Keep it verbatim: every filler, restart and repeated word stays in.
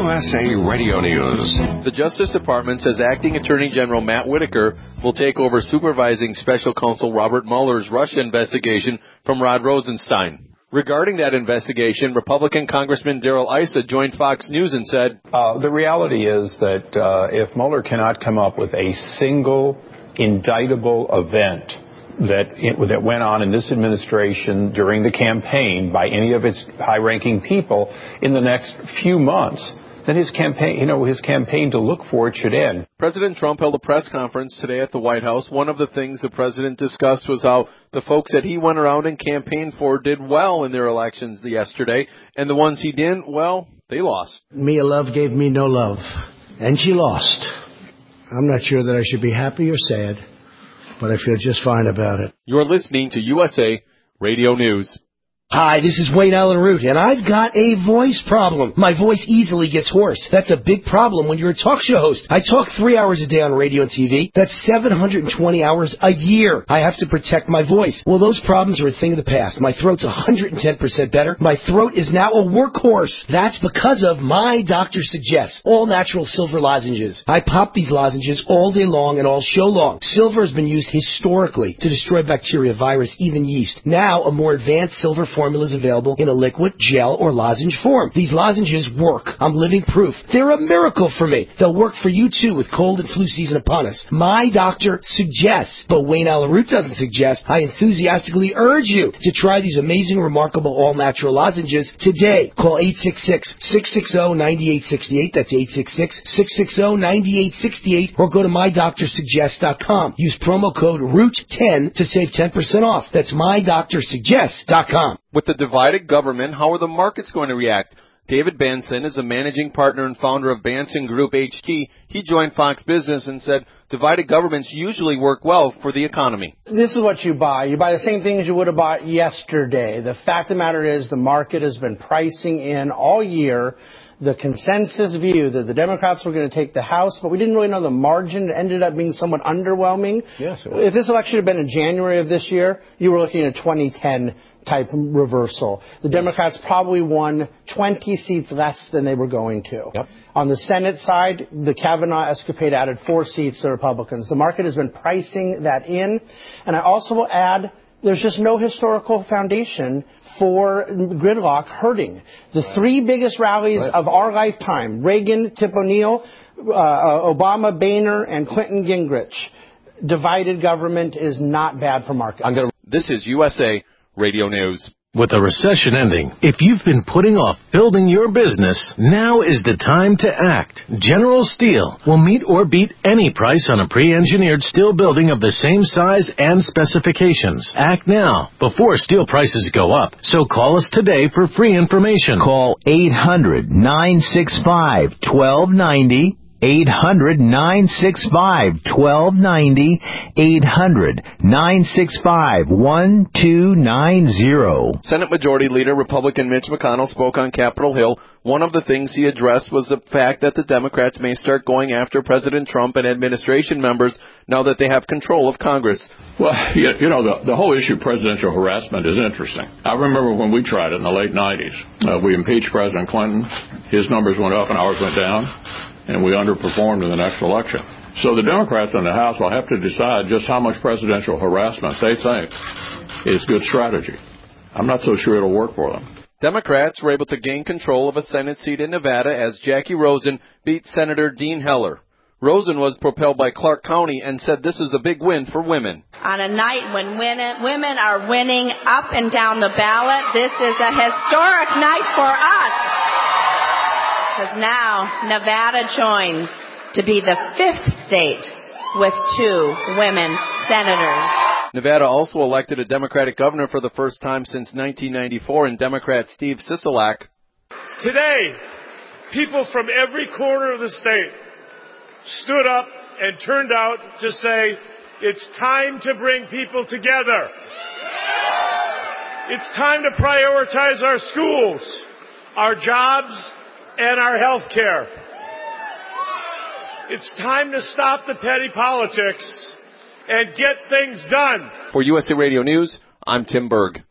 U S A Radio News. The Justice Department says Acting Attorney General Matt Whitaker will take over supervising Special Counsel Robert Mueller's Russia investigation from Rod Rosenstein. Regarding that investigation, Republican Congressman Darrell Issa joined Fox News and said, uh, the reality is that uh, if Mueller cannot come up with a single indictable event that it, that went on in this administration during the campaign by any of its high-ranking people in the next few months, then his campaign, you know, his campaign to look for it should end. President Trump held a press conference today at the White House. One of the things the president discussed was how the folks that he went around and campaigned for did well in their elections yesterday, and the ones he didn't, well, they lost. Mia Love gave me no love, and she lost. I'm not sure that I should be happy or sad, but I feel just fine about it. You're listening to U S A Radio News. Hi, this is Wayne Allen Root, and I've got a voice problem. My voice easily gets hoarse. That's a big problem when you're a talk show host. I talk three hours a day on radio and T V. That's seven hundred twenty hours a year. I have to protect my voice. Well, those problems are a thing of the past. My throat's one hundred ten percent better. My throat is now a workhorse. That's because of My Doctor Suggests, all natural silver lozenges. I pop these lozenges all day long and all show long. Silver has been used historically to destroy bacteria, virus, even yeast. Now, a more advanced silver formula is available in a liquid, gel, or lozenge form. These lozenges work. I'm living proof. They're a miracle for me. They'll work for you, too, with cold and flu season upon us. My Doctor Suggests, but Wayne Allen Root doesn't suggest. I enthusiastically urge you to try these amazing, remarkable, all-natural lozenges today. Call eight six six, six six zero, nine eight six eight. That's eight six six, six six zero, nine eight six eight. Or go to my doctor suggest dot com. Use promo code root ten to save ten percent off. That's my doctor suggest dot com. With the divided government, how are the markets going to react? David Banson is a managing partner and founder of Banson Group H T. He joined Fox Business and said divided governments usually work well for the economy. This is what you buy. You buy the same things you would have bought yesterday. The fact of the matter is the market has been pricing in all year the consensus view that the Democrats were going to take the House, but we didn't really know the margin. It ended up being somewhat underwhelming. Yes, if this election had been in January of this year, you were looking at a twenty ten type reversal. The Democrats probably won twenty seats less than they were going to. Yep. On the Senate side, the Kavanaugh escapade added four seats to the Republicans. The market has been pricing that in. And I also will add, there's just no historical foundation for gridlock hurting. The three biggest rallies right. of our lifetime, Reagan, Tip O'Neill, uh, Obama, Boehner, and Clinton Gingrich. Divided government is not bad for markets. I'm gonna, this is U S A Radio News. With a recession ending, if you've been putting off building your business, now is the time to act. General Steel will meet or beat any price on a pre-engineered steel building of the same size and specifications. Act now, before steel prices go up. So call us today for free information. Call eight hundred, nine six five, one two nine zero. eight hundred, nine six five, one two nine zero. eight hundred, nine six five, one two nine zero. Senate Majority Leader Republican Mitch McConnell spoke on Capitol Hill. One of the things he addressed was the fact that the Democrats may start going after President Trump and administration members now that they have control of Congress. Well, you know, the, the whole issue of presidential harassment is interesting. I remember when we tried it in the late nineties. Uh, we impeached President Clinton. His numbers went up and ours went down. And we underperformed in the next election. So the Democrats in the House will have to decide just how much presidential harassment they think is good strategy. I'm not so sure it'll work for them. Democrats were able to gain control of a Senate seat in Nevada as Jackie Rosen beat Senator Dean Heller. Rosen was propelled by Clark County and said this is a big win for women. On a night when women are winning up and down the ballot, this is a historic night for us. Because now Nevada joins to be the fifth state with two women senators. Nevada also elected a Democratic governor for the first time since nineteen ninety-four in Democrat Steve Sisolak. Today, people from every corner of the state stood up and turned out to say, it's time to bring people together. It's time to prioritize our schools, our jobs, and our health care. It's time to stop the petty politics and get things done. For U S A Radio News, I'm Tim Berg.